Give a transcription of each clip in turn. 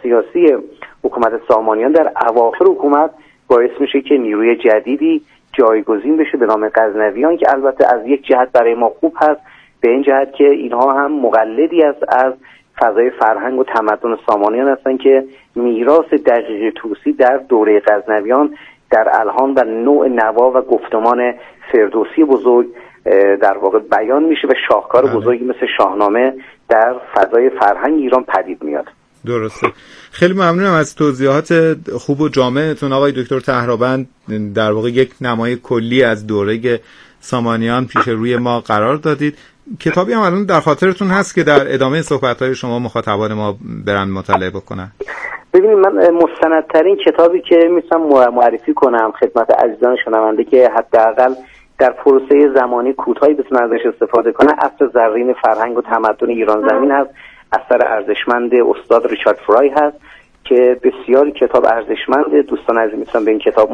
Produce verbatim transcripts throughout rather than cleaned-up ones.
سیاسی حکومت سامانیان در اواخر حکومت باعث میشه که نیروی جدیدی جایگزین بشه به نام غزنویان که البته از یک جهت برای ما خوب هست، به این جهت که اینها هم مقلدی از از فضای فرهنگ و تمدن سامانیان هستند که میراث دقیق طوسی در دوره غزنویان در الهان و نوع نوا و گفتمان فردوسی بزرگ در واقع بیان میشه و شاهکار بزرگی مثل شاهنامه در فضای فرهنگ ایران پدید میاد. درسته. خیلی ممنونم از توضیحات خوب و جامعتون آقای دکتر طهرآبند. در واقع یک نمای کلی از دوره سامانیان پیش روی ما قرار دادید. کتابی هم الان در خاطرتون هست که در ادامه صحبت‌های شما مخاطبان ما برن مطالعه بکنن؟ ببینید، من مستندترین کتابی که میتونم معرفی کنم خدمت عزیزان شنونده که حداقل در پروسه زمانی کوتاهی بتونن ازش استفاده کنن، اصل زرین فرهنگ و تمدن ایران زمین هست، اثر ارزشمند استاد ریچارد فرای هست که بسیار کتاب ارزشمند. دوستان عزیز میتونن به این کتاب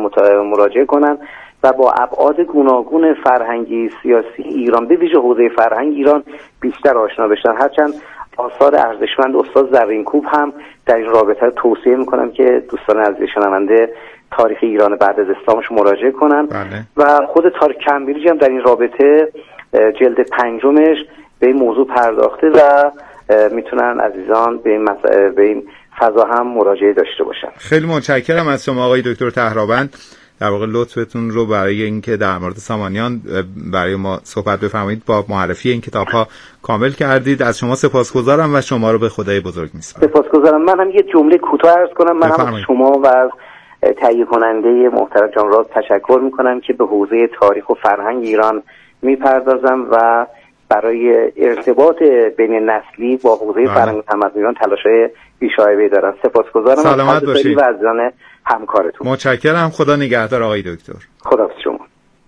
مراجعه کنن و با ابعاد گوناگون فرهنگی سیاسی ایران به ویژه حوزه فرهنگ ایران بیشتر آشنا بشن. هرچند آثار ارزشمند استاد زرینکوب هم در این رابطه توصیه میکنم که دوستان عزیز شنونده تاریخ ایران بعد از اسلامش مراجعه کنن. بله. و خود تاریخ کمبریج هم در این رابطه جلد پنجمش به این موضوع پرداخته و میتونن عزیزان به این مسئله به این فضا هم مراجعه داشته باشن. خیلی متشکرم از شما آقای دکتر طهرآبند، در واقع لطفتون رو برای اینکه در مورد سامانیان برای ما صحبت بفرمایید، با معرفی این کتاب‌ها کامل کردید. از شما سپاسگزارم و شما رو به خدای بزرگ می‌سپارم. سپاسگزارم. من هم یه جمله کوتاه عرض کنم. من هم از شما و از تهیه کننده محترم جان راز تشکر می‌کنم که به حوزه تاریخ و فرهنگ ایران می‌پردازم و برای ارتباط بین نسلی با حوزه فرهنگ و تمدن ایران تلاش‌های بی‌شایبه‌ای دارم. سپاسگزارم. سلامت باشید و عزیزان همکارتون. متشکرم. خدا نگهدار آقای دکتر. خداحافظ شما.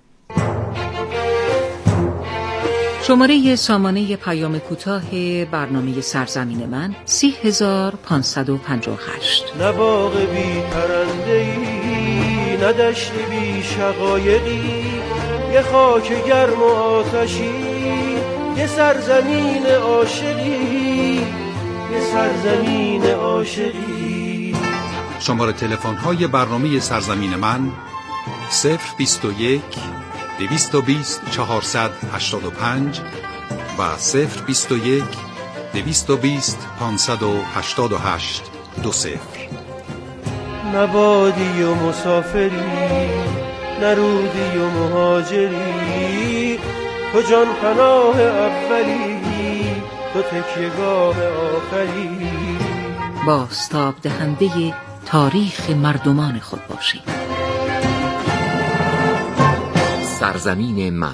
شماره سامانه پیام کوتاه برنامه سرزمین من سی هزار پانصد و پنجاه و هشت. نه باغ بی پرنده‌ای، نه دشت بی شقایقی، یه خاک گرم و آتشی، یه سرزمین عاشقی، یه سرزمین عاشقی. شماره تلفن های برنامه سرزمین من صفر بیست و یک دویست و بیست چهارصد هشتاد و پنج و صفر بیست و یک دویست و بیست پانصد و هشتاد و هشت دو صفر. نبادی و مسافری، نرودی و مهاجری، تو جان پناه اولی، تو تکیه‌گاه آخری. بازتاب دهنده تاریخ مردمان خود باشید. سرزمین من.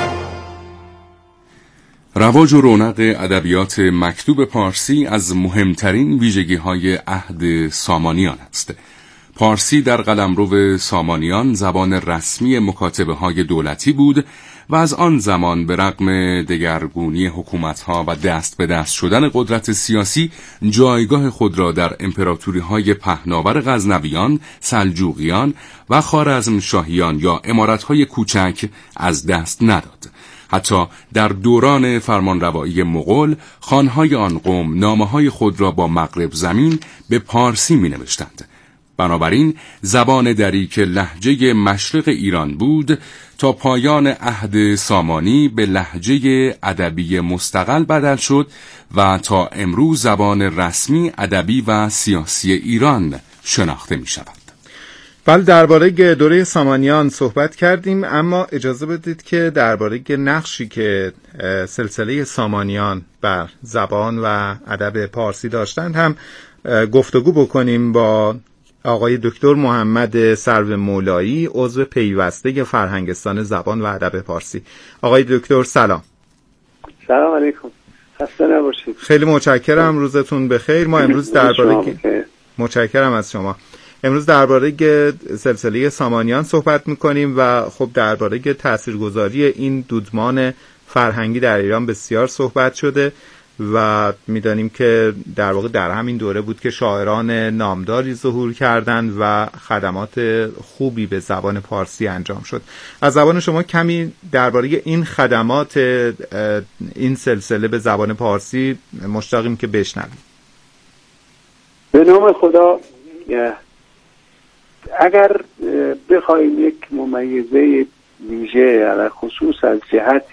رواج و رونق ادبیات مکتوب پارسی از مهمترین ویژگی‌های عهد سامانیان است. پارسی در قلمرو سامانیان زبان رسمی مکاتبه‌های دولتی بود و از آن زمان به رغم دگرگونی حکومت‌ها و دست به دست شدن قدرت سیاسی جایگاه خود را در امپراتوری‌های پهناور غزنویان، سلجوقیان و خوارزمشاهیان یا امارت‌های کوچک از دست نداد. حتی در دوران فرمانروایی مغول، خانهای آن قوم نامه‌های خود را با مغرب زمین به پارسی می‌نوشتند. بنابراین زبان دری که لهجه مشرق ایران بود تا پایان عهد سامانی به لهجه ادبی مستقل بدل شد و تا امروز زبان رسمی ادبی و سیاسی ایران شناخته می شود. بله، درباره دوره سامانیان صحبت کردیم، اما اجازه بدید که درباره نقشی که سلسله سامانیان بر زبان و ادب پارسی داشتند هم گفتگو بکنیم با آقای دکتر محمد سرو مولایی، عضو پیوسته فرهنگستان زبان و ادب پارسی. آقای دکتر سلام. سلام علیکم. خسته نباشید. خیلی متشکرم، روزتون بخیر. ما امروز درباره متشکرم از شما. امروز درباره سلسله سامانیان صحبت می‌کنیم و خب درباره تاثیرگذاری این دودمان فرهنگی در ایران بسیار صحبت شده و می‌دانیم که در واقع در همین دوره بود که شاعران نامداری ظهور کردند و خدمات خوبی به زبان پارسی انجام شد. از زبان شما کمی درباره این خدمات این سلسله به زبان پارسی مشتاقیم که بشنویم. نام خدا، اگر بخوایم یک ممیزه ویژه علی خصوص از جهت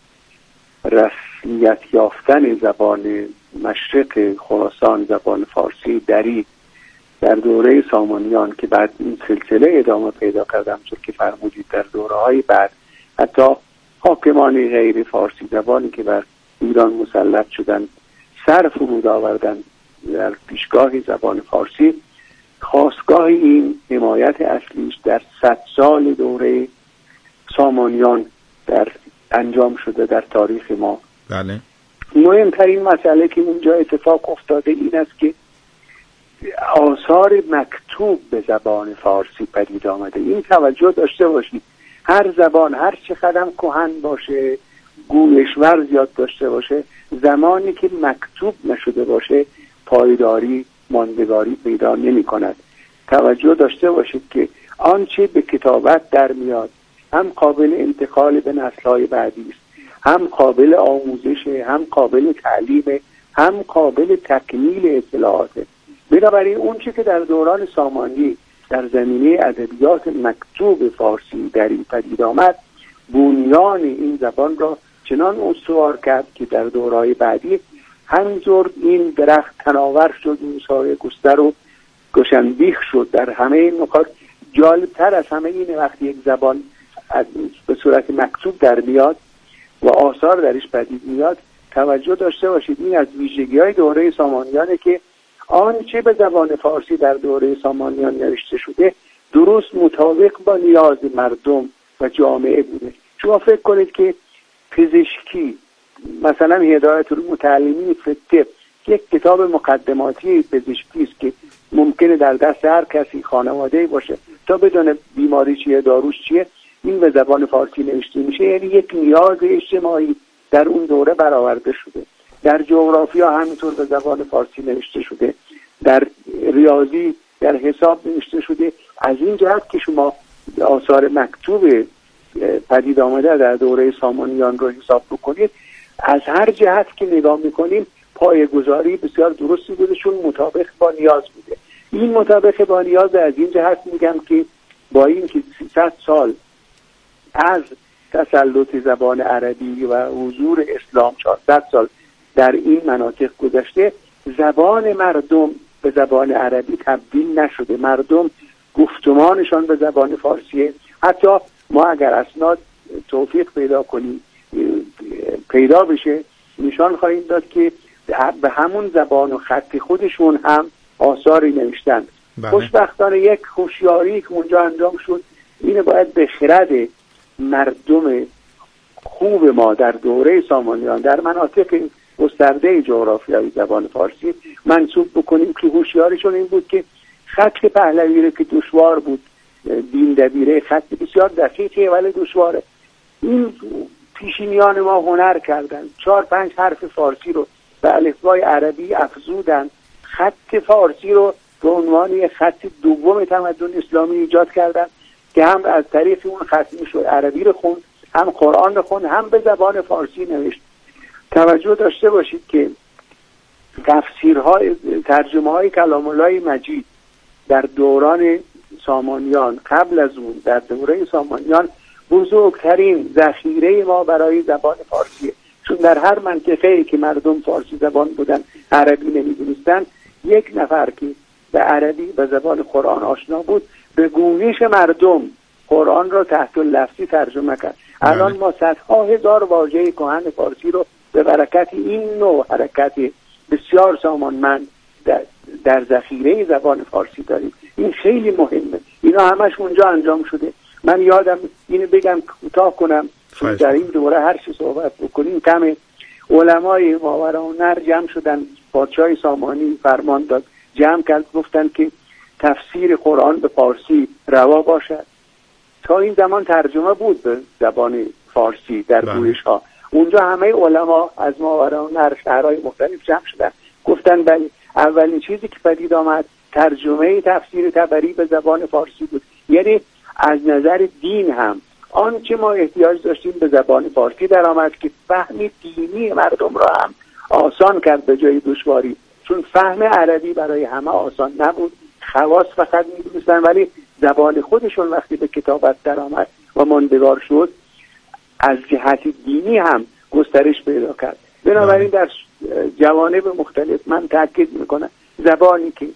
رسمیت یافتن زبان مشرق خراسان، زبان فارسی دری در دوره سامانیان که بعد این سلسله ادامه پیدا کرد، همونطور که فرمودید در دوره‌های بعد حتی حاکمان غیر فارسی زبانی که بر ایران مسلط شدن سر فرود آوردن در پیشگاه زبان فارسی، خاستگاه این حمایت اصلیش در صد سال دوره سامانیان در انجام شده در تاریخ ما. بله. مهمترین مسئله که اونجا اتفاق افتاده این است که آثار مکتوب به زبان فارسی پدید آمده. این توجه داشته باشید، هر زبان هر چقدر کهن باشه، گویشور زیاد داشته باشه، زمانی که مکتوب نشده باشه پایداری، ماندگاری پیدا نمی کند. توجه داشته باشید که آنچه به کتابت در میاد هم قابل انتقال به نسل‌های بعدی است، هم قابل آموزش، هم قابل تعلیم، هم قابل تکمیل اطلاعاته. بنابراین اون چی که در دوران سامانی در زمینه ادبیات مکتوب فارسی در این پدید آمد، بنیان این زبان را چنان استوار کرد که در دورهای بعدی همینطور این درخت تناور شد، این سایه گستر و گشنبیخ شد در همه این نکات. جالبتر از همه این وقتی یک زبان به صورت مکتوب در میاد و آثار درش پدید میاد، توجه داشته باشید این از ویژگی‌های دوره سامانیانه که آنچه به زبان فارسی در دوره سامانیان نوشته شده درست مطابق با نیاز مردم و جامعه بوده. شما فکر کنید که پزشکی مثلا هدایت المتعلمین فی الطب یک کتاب مقدماتی پزشکی است که ممکنه در دست هر کسی خانواده‌ای باشه تا بدون بیماری چیه، داروش چیه، این به زبان فارسی نوشته میشه. یعنی یک نیاز اجتماعی در اون دوره برآورده شده. در جغرافیا همینطور به زبان فارسی نوشته شده، در ریاضی، در حساب نوشته شده. از این جهت که شما آثار مکتوب پدید آمده در دوره سامانیان رو حساب بکنید، از هر جهت که نگاه میکنیم پایه‌گذاری بسیار درستی بوده، چون مطابق با نیاز بوده. این مطابق با نیاز از این جهت میگم که با این که سیصد سال از تسلط زبان عربی و حضور اسلام چهارصد سال در این مناطق گذشته، زبان مردم به زبان عربی تبدیل نشده. مردم گفتمانشان به زبان فارسیه. حتی ما اگر اسناد توفیق پیدا کنیم پیدا بشه، نشان خواهیم داد که به همون زبان و خط خودشون هم آثاری نوشتن. بله. خوشبختانه یک هوشیاری که اونجا انجام شد، اینه باید به خرد مردم خوب ما در دوره سامانیان در مناطق گسترده جغرافیایی زبان فارسی منسوب بکنیم که هوشیاریشون این بود که خط پهلوی رو که دشوار بود، دین دبیره خط بسیار دقیقه ولی دشواره، این پیشینیان ما هنر کردن، چهار پنج حرف فارسی رو به الفبای عربی افزودن، خط فارسی رو به عنوان خط دوم تمدن اسلامی ایجاد کردن که هم از طریق اون خط میشد عربی رو خوند، هم قرآن رو خوند، هم به زبان فارسی نوشت. توجه داشته باشید که تفسیرهای ترجمه های کلام الله مجید در دوران سامانیان، قبل از اون در دوره سامانیان، بزرگترین ذخیره ما برای زبان فارسیه. چون در هر منطقه‌ای که مردم فارسی زبان بودن، عربی نمی‌دونستن، یک نفر که به عربی به زبان قرآن آشنا بود، به گویش مردم قرآن را تحت لفظی ترجمه کرد. الان ما صدها هزار واژه کهن فارسی رو به برکت این نوع حرکت بسیار سامانمند در, در ذخیره زبان فارسی داریم. این خیلی مهمه. اینا همش اونجا انجام شده. من یادم اینو بگم کوتاه کنم، در این دوره هر چی صحبت بکنیم کمه. علمای ماوراءالنهر جمع شدن، پادشاه سامانی فرمان داد، جمع کرد، گفتن که تفسیر قرآن به فارسی روا باشد. تا این زمان ترجمه بود به زبان فارسی در گویش ها. اونجا همه علما از ماوراءالنهر شهرهای مختلف جمع شدن، گفتن بله، اولین چیزی که پدید آمد ترجمه تفسیر طبری به زبان فارسی بود. یعنی از نظر دین هم آنچه ما احتیاج داشتیم به زبان فارسی در آمد که فهم دینی مردم را هم آسان کرد به جای دشواری. چون فهم عربی برای همه آسان نبود، خواص فقط می‌دونستن، ولی زبان خودشون وقتی به کتابت در آمد و ماندگار شد از جهت دینی هم گسترش پیدا کرد. بنابراین در جوانب مختلف من تاکید میکنم زبانی که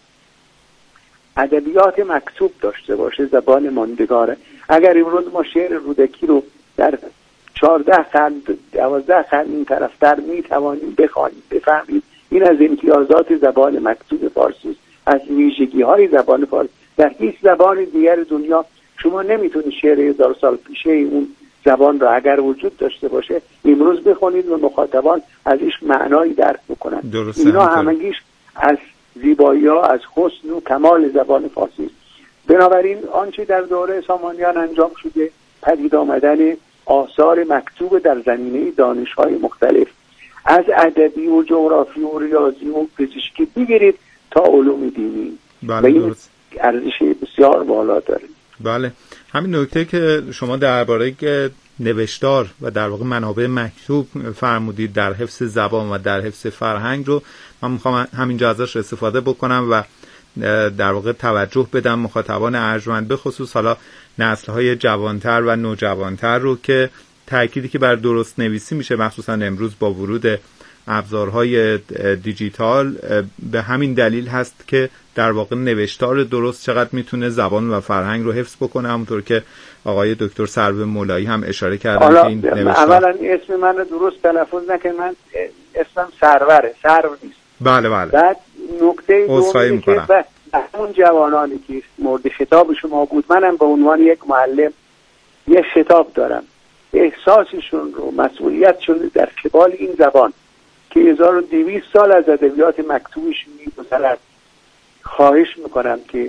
ادبیات مکتوب داشته باشه زبان ماندگاره. اگر امروز ما شعر رودکی رو در چهارده قرن دوازده قرن این طرفتر میتوانیم بخوانیم بفهمیم، این از امتیازات زبان مکتوب فارسی، از ویژگی های زبان فارسی. در هیچ زبان دیگر دنیا شما نمیتونید شعر هزار سال پیشه اون زبان را اگر وجود داشته باشه امروز بخونید و مخاطبان ازش معنایی درک بکنن. اینا همگیش از زیبایی ها، از حسن و کمال زبان فارسی است. بنابراین آنچه در دوره سامانیان انجام شده پدید آمدن آثار مکتوب در زمینه دانش‌های مختلف، از ادبی و جغرافی و ریاضی و پزشکی بگیرید تا علوم دینی. بله، و این ارزش بسیار بالا داره. بله، همین نکته که شما درباره نوشتار و در واقع منابع مکتوب فرمودید در حفظ زبان و در حفظ فرهنگ رو من میخوام همینجا ازش استفاده بکنم و در واقع توجه بدم مخاطبان ارجمند، به خصوص حالا نسل‌های جوانتر و نوجوانتر رو که تأکیدی که بر درست نویسی میشه مخصوصا امروز با ورود ابزارهای دیجیتال به همین دلیل هست که در واقع نوشتار درست چقدر میتونه زبان و فرهنگ رو حفظ بکنه، همونطور که آقای دکتر سرو مولایی هم اشاره کردن که این نوشتار. اولا اسم من رو درست تلفظ نکنید، من اسمم سروره، سرو نیست. بله بله. بعد نکته دومی که اون جوانانی که مورد خطاب شما بود، منم به عنوان یک معلم یک خطاب دارم، احساسشون رو، مسئولیتشون در قبال این زبان که هزار و دویست سال از ادبیات مکتوبش می‌گذرد خواهش میکنم که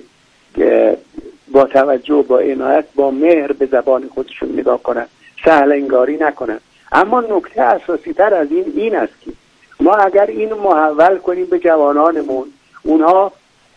با توجه، با عنایت، با مهر به زبان خودشون نگاه کنن، سهل انگاری نکنن. اما نکته اساسی تر از این این است که ما اگر این محول کنیم به جوانانمون، اونها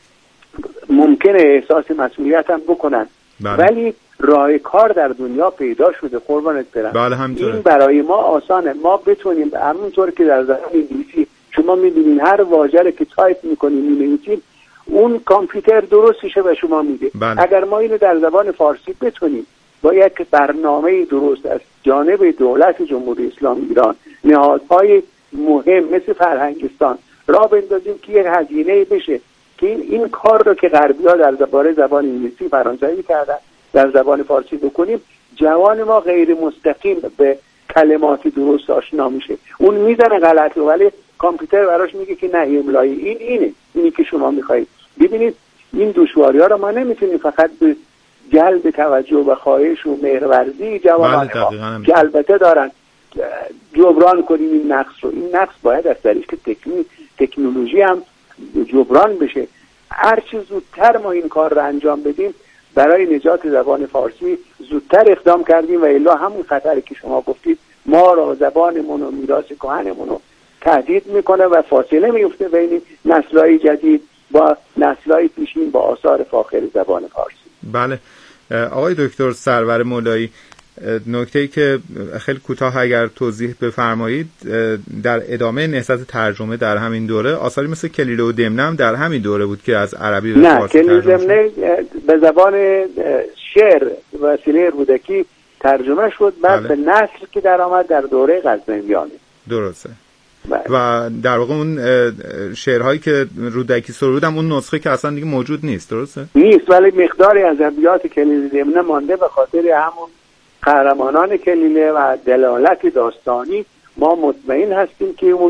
ممکنه احساس مسئولیت هم بکنن. بله. ولی راه کار در دنیا پیدا شده قربانت برم. بله، این برای ما آسانه، ما بتونیم همونطور که در زبان انگلیسی شما می‌بینید هر واژه که تایپ می‌کنیم می‌نویسیم اون کامپیوتر درستشه و شما میده. بله. اگر ما اینو در زبان فارسی بتونیم با یک برنامه درست از جانب دولت جمهوری اسلامی ایران، نهادهای مهم مثل فرهنگستان راه بندازیم که یک هزینه بشه که این, این کار رو که غربی‌ها در زبان زبان انگلیسی فرانسوی کردن در زبان فارسی بکنیم، جوان ما غیر مستقیم به کلمات درست آشنا میشه. اون میزنه غلط رو ولی کامپیوتر براش میگه که نه املایی این اینه، اینی که شما میخواید. ببینید این دشواری‌ها رو ما نمیتونیم فقط به جلب توجه و خواهش و مهرورزی جوانان ما که البته دارن جبران کنیم این نقص رو. این نقص باید از طریق تکنیک تکنولوژی هم جبران بشه. هر چه زودتر ما این کار رو انجام بدیم برای نجات زبان فارسی زودتر اقدام کردیم و الا همون خطری که شما گفتید ما را زبانمون و میراث کهنمون رو تهدید میکنه و فاصله میفته بین نسل‌های جدید با نسل‌های پیشین با آثار فاخر زبان فارسی. بله آقای دکتر سرور مولایی، نکته‌ای که خیلی کوتاه اگر توضیح بفرمایید، در ادامه نهضت ترجمه در همین دوره آثاری مثل کلیله و دمنه هم در همین دوره بود که از عربی به فارسی ترجمه شد. نه، کلیله به زبان شعر وسیله رودکی ترجمه شد، بعد بله. به نثر که در آمد در دوره غزنویانه. درسته. بله. و در واقع اون شعرهایی که رودکی سرودم اون نسخه که اصلا دیگه موجود نیست، درسته؟ نیست، ولی مقداری از ابیات کلیله دمنه مانده به خاطر همون قهرمانان کلیله و دلالت داستانی. ما مطمئن هستیم که اون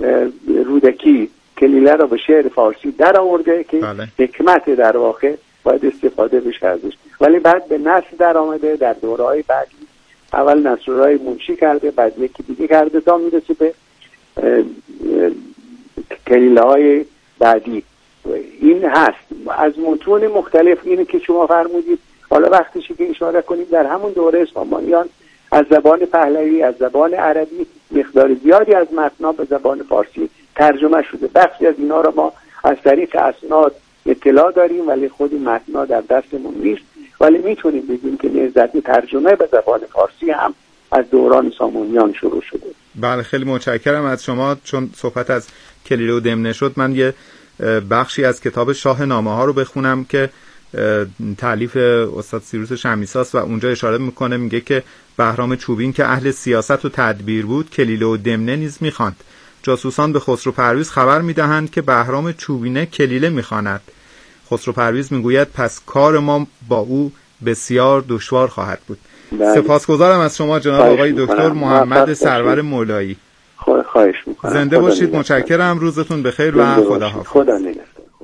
رودکی کلیله را به شعر فارسی در آورده که بله. حکمت در واقع باید استفاده بشه ازش، ولی بعد به نثر در آمده در دوره‌های بعدی. اول نثرهای منشی کرده، بعد یکی دیگه کرده تا میرسه به کلیله های بعدی. این هست از متون مختلف. اینه که شما فرمودید حالا وقتشه که اشاره کنیم در همون دوره سامانیان از زبان پهلوی، از زبان عربی مقدار زیادی از متن‌ها به زبان فارسی ترجمه شده. بخشی از اینا رو ما از طریق اسناد اطلاع داریم ولی خود متن‌ها در دستمون نیست، ولی میتونیم بگیم که نهضت ترجمه به زبان فارسی هم از دوران سامانیان شروع شده. بله خیلی متشکرم از شما. چون صحبت از کلیله و دمنه شد، من یه بخشی از کتاب شاه نامه ها رو بخونم که تالیف استاد سیروس شمیساست و اونجا اشاره میکنه، میگه که بهرام چوبین که اهل سیاست و تدبیر بود کلیله و دمنه نیز میخواند. جاسوسان به خسرو پرویز خبر میدهند که بهرام چوبینه کلیله میخواند. خسرو پرویز میگوید پس کار ما با او بسیار دشوار خواهد بود. سپاسگزارم از شما جناب آقای دکتر محمد سرور مولایی. خواهش میکنم. زنده باشید. متشکرم. روزتون بخیر و خداحافظ. خدا نگهدار.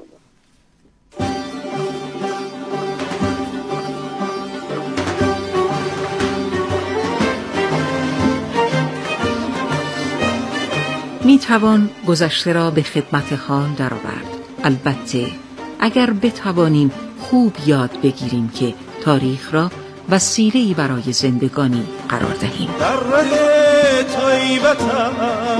می توان گذشته را به خدمت حال درآورد، البته اگر بتوانیم خوب یاد بگیریم که تاریخ را وسیله‌ای برای زندگانی قرار دهیم. در ره طیبتم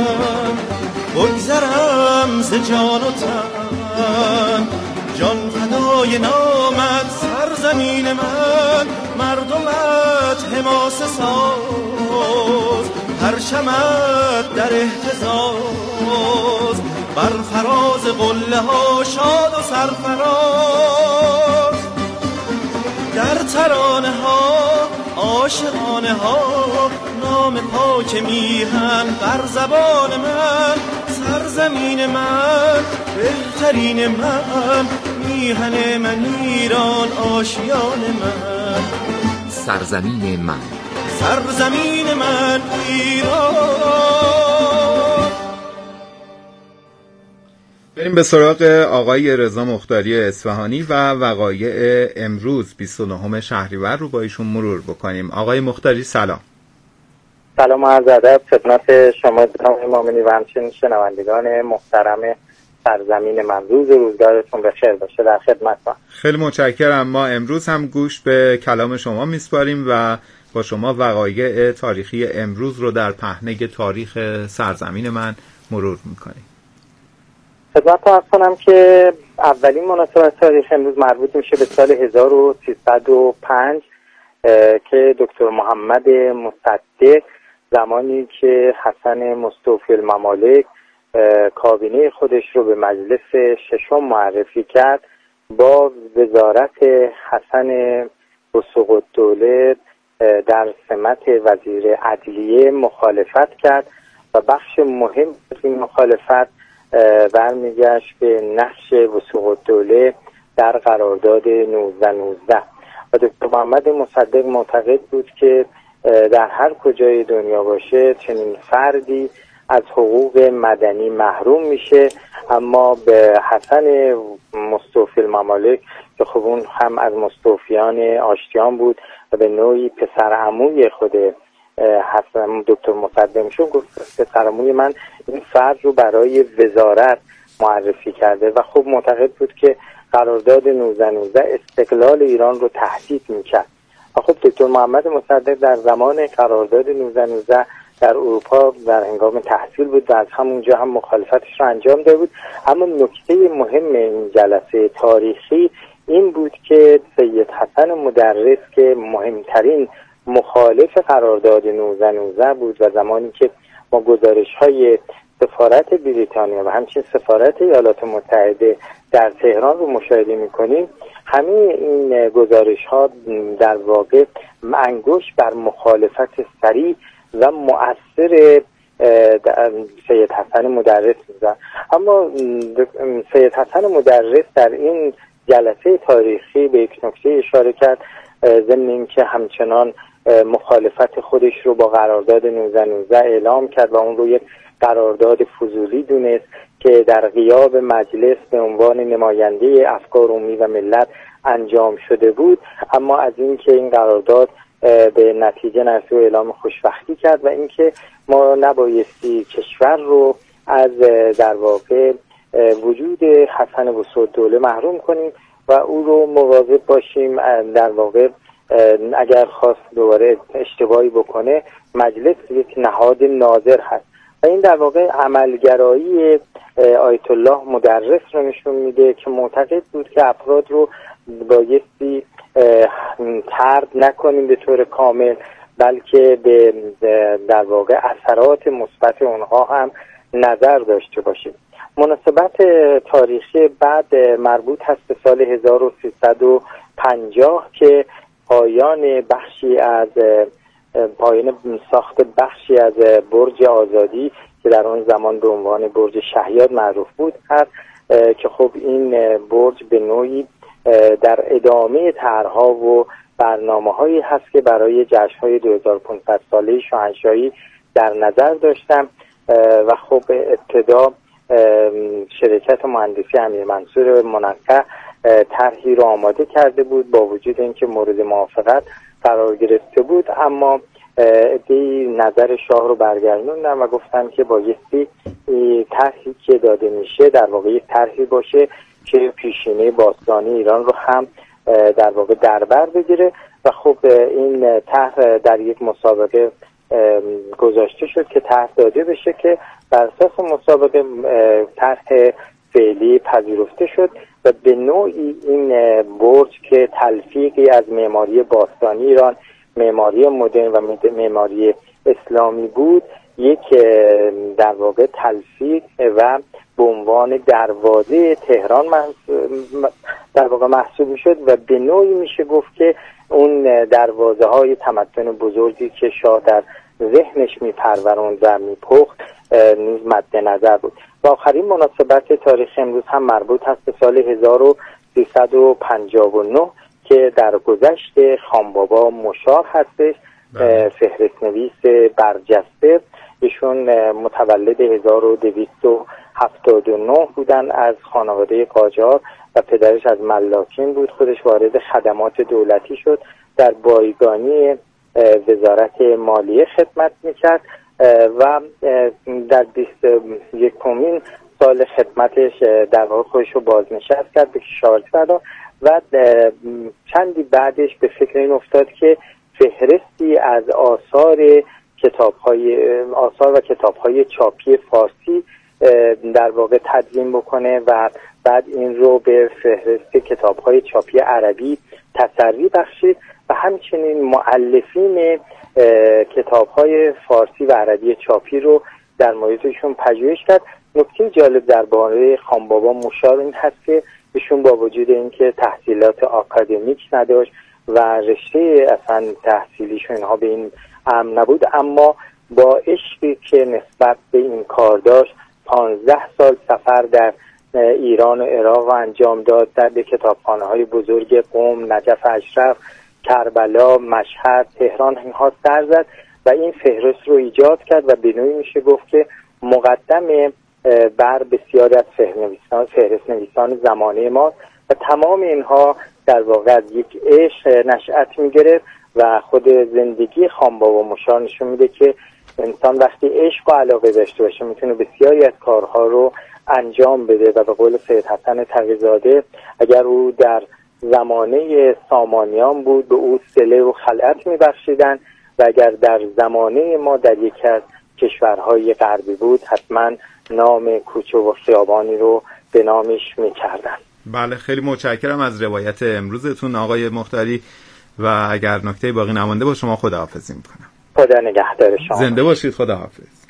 بگذرم ز جان و تن، جان فدای نامت سرزمین من، مردمت حماسه ساز، پرچمت در اهتزاز، بر فراز قله ها شاد و سرفراز، در ترانه ها عاشقانه ها، نام پاک میهن بر زبان من، سرزمین من بهترین من، میهن من ایران آشیان من، سرزمین من، سرزمین من ایران. بریم به سراغ آقای رضا مختاری اصفهانی و وقایع امروز بیست و نهم شهریور رو با ایشون مرور بکنیم. آقای مختاری سلام. سلام و عرض ادب خدمت شما جناب امامی و همچنین شنوندگان محترم سرزمین من. روز روزگارتون بخیر باشه. در خدمتتون. خیلی متشکرم. ما امروز هم گوش به کلام شما میسپاریم و با شما وقایع تاریخی امروز رو در پهنه تاریخ سرزمین من مرور میکنیم. خدمتتون عرض کنم که اولین مناسبت تاریخ امروز مربوط میشه به سال هزار و سیصد و پنج که دکتر محمد مصدق زمانی که حسن مستوفی الممالک کابینه خودش رو به مجلس ششم معرفی کرد، با وزارت حسن بسقط‌دوله در سمت وزیر عدلیه مخالفت کرد و بخش مهم از این مخالفت برمیگشت به نقش بسقط‌دوله در قرارداد نوزده نوزده و دکتر محمد مصدق معتقد بود که در هر کجای دنیا باشه چنین فردی از حقوق مدنی محروم میشه، اما به حسن مستوفی الممالک که خب اون هم از مستوفیان آشتیان بود و به نوعی پسر عموی خود حسن دکتر مصدق میشون، گفت پسر عموی من این فرد رو برای وزارت معرفی کرده و خب معتقد بود که قرارداد نوزده نوزده استقلال ایران رو تهدید میکرد. و خب دکتر محمد مصدق در زمان قرارداد نوزده نوزده در اروپا در هنگام تحصیل بود و از همونجا هم مخالفتش رو انجام داده بود. اما نکته مهم این جلسه تاریخی این بود که سید حسن مدرس که مهمترین مخالف قرارداد نوزده نوزده بود و زمانی که ما گزارش‌های سفارت بریتانیا و همچنین سفارت ایالات متحده در تهران رو مشاهده می‌کنیم، همه این گزارش‌ها در واقع انگشت بر مخالفت صریح و مؤثر سید حسن مدرس می‌زد. اما سید حسن مدرس در این جلسه تاریخی به یک نکته اشاره کرد، ضمن اینکه همچنان مخالفت خودش رو با قرارداد نوزده نوزده اعلام کرد و اون رو یک قرارداد فضولی دونست که در غیاب مجلس به عنوان نماینده افکار عمومی و ملت انجام شده بود، اما از اینکه این قرارداد به نتیجه نرسید و اعلام خوشبختی کرد و اینکه ما نبایستی کشور رو از در واقع وجود حسن بسقط‌دوله محروم کنیم و او رو مواظب باشیم در واقع اگر خواست دوباره اشتباهی بکنه مجلس یک نهاد ناظر هست و این در واقع عملگرایی آیت الله مدرس رو نشون میده که معتقد بود که افراد رو بایستی طرد نکنیم به طور کامل بلکه به در واقع اثرات مثبت اونها هم نظر داشته باشیم. مناسبت تاریخی بعد مربوط هست به سال هزار و سیصد و پنجاه که پایان بخشی از پایان ساخت بخشی از برج آزادی که در اون زمان به عنوان برج شهیاد معروف بود هست که خب این برج به نوعی در ادامه طرح‌ها و برنامه‌هایی هست که برای جشن‌های دو هزار و پانصد ساله شاهنشاهی در نظر داشتم و خب ابتدا شرکت مهندسی امیر منصور منقع طرحی را آماده کرده بود، با وجود اینکه مورد موافقت قرار گرفته بود، اما عده‌ای نظر شاه رو برگردوندن و گفتن که بایستی طرحی که داده میشه در واقع یک طرحی باشه که پیشینه باستانی ایران رو هم در واقع دربر بگیره و خب این طرح در یک مسابقه گذاشته شد که طرح داده بشه که بر اساس مسابقه طرح فعلی پذیرفته شد و به نوعی این برج که تلفیقی از معماری باستانی ایران، معماری مدرن و معماری اسلامی بود، یک در واقع تلفیق و به عنوان دروازه تهران در واقع محسوب شد و به نوعی میشه گفت که اون دروازه های تمدن بزرگی که شاه در ذهنش میپروراند و میپخت نیز مد نظر بود. و آخرین مناسبت تاریخ امروز هم مربوط هست به سال هزار و سیصد و پنجاه و نه که در گذشت خانبابا مشار هستش، فهرست نویس برجسته. ایشون متولد هزار و دویست و هفتاد و نه بودن، از خانواده قاجار و پدرش از ملاکین بود. خودش وارد خدمات دولتی شد، در بایگانی وزارت مالیه خدمت میکرد و در بیست و یکمین سال خدمتش در واقع خودش رو بازنشست کرد به کشاورزی و چندی بعدش به فکر این افتاد که فهرستی از آثار کتاب‌های آثار و کتاب‌های چاپی فارسی در واقع تدوین بکنه و بعد این رو به فهرست کتاب‌های چاپی عربی تسری بخشید و همچنین مؤلفین کتاب‌های فارسی و عربی چاپی رو در موردشون پژوهش کرد. نکته جالب درباره خانبابا مشار این هست که ایشون با وجود اینکه تحصیلات آکادمیک نداشت و رشته اصلا تحصیلیشون اینها به این امر نبود، اما با عشقی که نسبت به این کار داشت پانزده سال سفر در ایران و عراق انجام داد، در کتابخانه‌های بزرگ قم، نجف اشرف، کربلا، مشهد، تهران اینها سر زد و این فهرست رو ایجاد کرد و به نوعی میشه گفت که مقدم بر بسیاری از فهرست نویسان زمانه ما و تمام اینها در واقع از یک عشق نشأت میگرفت و خود زندگی خانبابا مشار نشون میده که انسان وقتی عشق و علاقه داشته باشه میتونه بسیاری از کارها رو انجام بده و به قول سید حسن تقی‌زاده اگر او در زمانه سامانیان بود به او صله و خلعت میبخشیدن و اگر در زمانه ما در یکی از کشورهای غربی بود حتما نام کوچه و خیابانی رو به نامش میکردن. بله، خیلی متشکرم از روایت امروزتون آقای مختاری و اگر نکته باقی نمانده با شما خداحافظی میکنم. خدا نگهدار شما. زنده باشید. خداحافظ.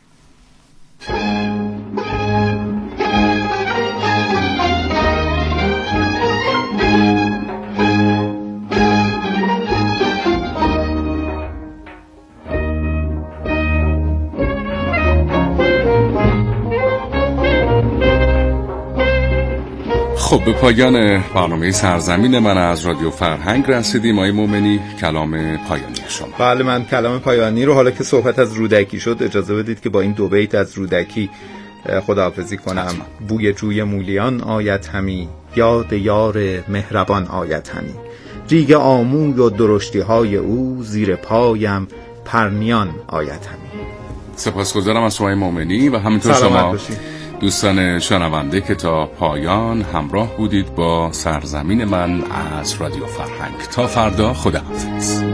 خب به پایان برنامه سرزمین من از رادیو فرهنگ رسیدیم. آقای مومنی کلام پایانی شما. بله، من کلام پایانی رو حالا که صحبت از رودکی شد اجازه بدید که با این دو بیت از رودکی خداحافظی کنم. بوی جوی مولیان آیت همی، یاد یار مهربان آیت همی، ریگ آموی و درشتی های او، زیر پایم پرنیان آیت همی. سپاسگزارم از شما مومنی و همینطور شما باشید. دوستان شنونده که تا پایان همراه بودید با سرزمین من از رادیو فرهنگ. تا فردا، خداحافظ.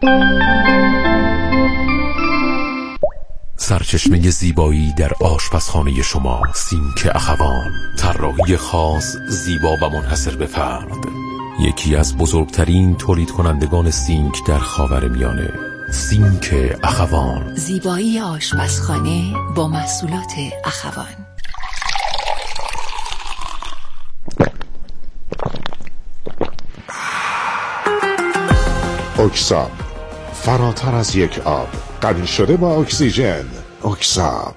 سرچشمه زیبایی در آشپزخانه شما، سینک اخوان. طراحی خاص، زیبا و منحصر به فرد. یکی از بزرگترین تولید کنندگان سینک در خاورمیانه. سینک اخوان. زیبایی آشپزخانه با محصولات اخوان. اکساب، فراتر از یک آب، غنی شده با اکسیژن. اکساب.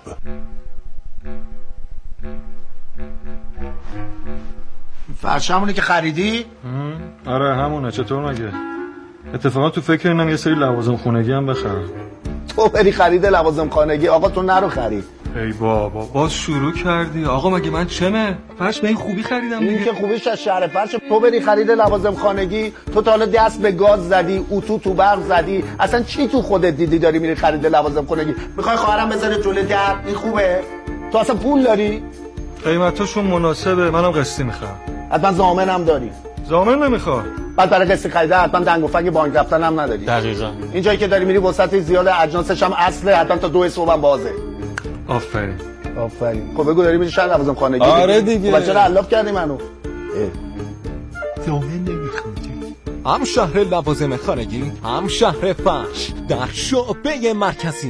فرش همونه که خریدی؟ آره همونه. چطور مگه؟ اتفاقا تو فکر اینم یه سری لوازم خونگی هم بخرم. تو بری خرید لوازم خانگی؟ آقا تو نرو خرید. ای بابا باز شروع کردی. آقا مگه من چمه؟ فرش به این خوبی خریدم دیگه. این که خوبیش از شهر فرش. تو بری خرید لوازم خانگی، تو تا حالا دست به گاز زدی، اتو تو برق زدی، اصلا چی تو خودت دیدی داری میری خرید لوازم خانگی؟ میخوای خواهرم بذاره جلوی در؟ این خوبه؟ تو اصلا پول داری؟ قیمتاشون مناسبه، منم قسطی میخوام. حتما ضامنم داری؟ ضامن نمیخوام. بعد برای قسط خریده حتما دنگ و فنگ بانک رفتن هم نداری. دقیقاً. این جایی که داری میری وسط زیاد اجناسش هم اصله، حتما تا دو صبح هم بازه. آفرین. آفرین. خب بگو داری میری شهر لوازم خانگی؟ آره دیگه. بچه را علاف کردی منو. ضامن نمیخوام. هم شهر لوازم خانگی، هم شهر فرش در شعبه مرکزی.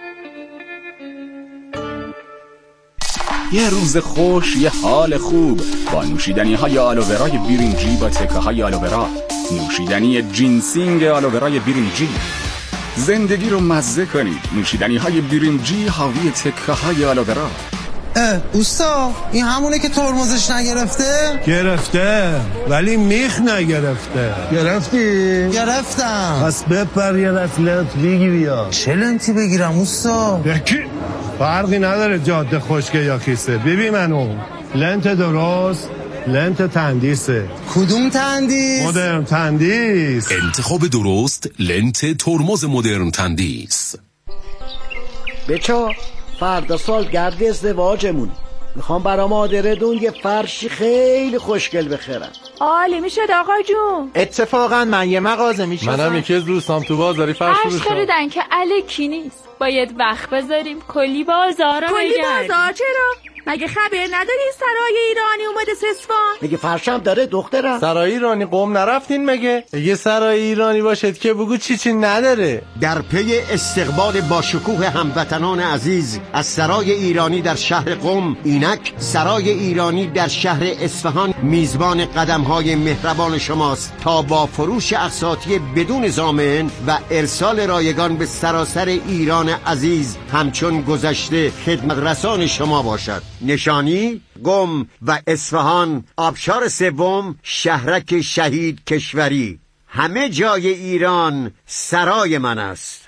یه روز خوش، یه حال خوب با نوشیدنی های آلوورای برنجی با تکه های آلوورا. نوشیدنی جینسینگ آلوورای برنجی. زندگی رو مزه کنید. نوشیدنی های برنجی حاوی تکه های آلوورا. اه اوستا، این همونه که ترمزش نگرفته؟ گرفته ولی میخ نگرفته. گرفتی؟ گرفتم. پس بپر یه دست لنت بگیری. یا چه لنتی بگیرم اوستا؟ یکی فرقی نداره جاده خشکه یا کیسه. ببین منو لنت درست، لنت تندیسه. کدوم تندیس؟ مدرن تندیس. انتخاب درست، لنت ترمز مدرن تندیس. بچا فردا سال گرد ازدواجمون، میخوام برا مادردون یه فرشی خیلی خوشگل بخرم. عالی میشه آقا جون. اتفاقا من یه مغازه میشناسم. منم یکی از دوستام تو بازاری فرش فرش خریدن که الکی نیست، باید وقت بذاریم کلی بازارا بگردیم. کلی بازار چرا؟ مگه خبر نداری سرای ایرانی اومده سسفان؟ مگه فرشم داره دخترم؟ سرای ایرانی قم نرفتین مگه؟ یه سرای ایرانی باشد که بگو چی چی نداره. در پی استقبال با شکوه هموطنان عزیز از سرای ایرانی در شهر قم، اینک سرای ایرانی در شهر اصفهان میزبان قدم‌های مهربان شماست تا با فروش اقساطی بدون ضامن و ارسال رایگان به سراسر ایران عزیز همچون گذشته خدمت رسان شما باشد. نشانی قم و اصفهان، آبشار سوم، شهرک شهید کشوری. همه جای ایران سرای من است.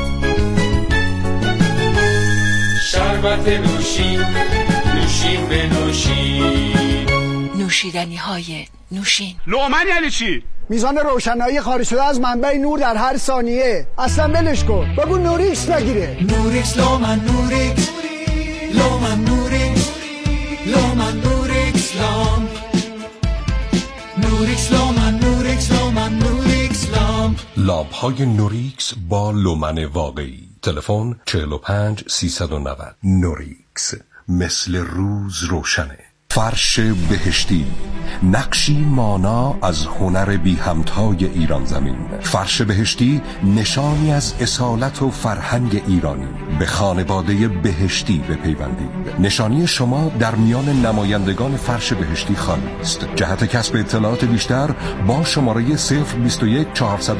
شربت نوشین، نوشین به نوشین. نوشیدنی های نوشین. لومن یعنی چی؟ میزان روشنایی خارج شده از منبع نور در هر ثانیه. اصلا ولش کن، بگو نوریکس بگیره. نوریکس لومن نوریکس، لومن نوریکس، لومن نوریکس لامپ، نوریکس لومن نوریکس لومن نوریکس لامپ. لامپ های نوریکس با لومن واقعی. تلفن چهل و پنج سیصد و نود. نوریکس، مثل روز روشنه. فرش بهشتی، نقشی مانا از هنر بی همتای ایران زمین. فرش بهشتی نشانی از اصالت و فرهنگ ایرانی. به خانواده بهشتی بپیوندید. نشانی شما در میان نمایندگان فرش بهشتی خالی است. جهت کسب اطلاعات بیشتر با شماره صفر بیست و یک چهارصد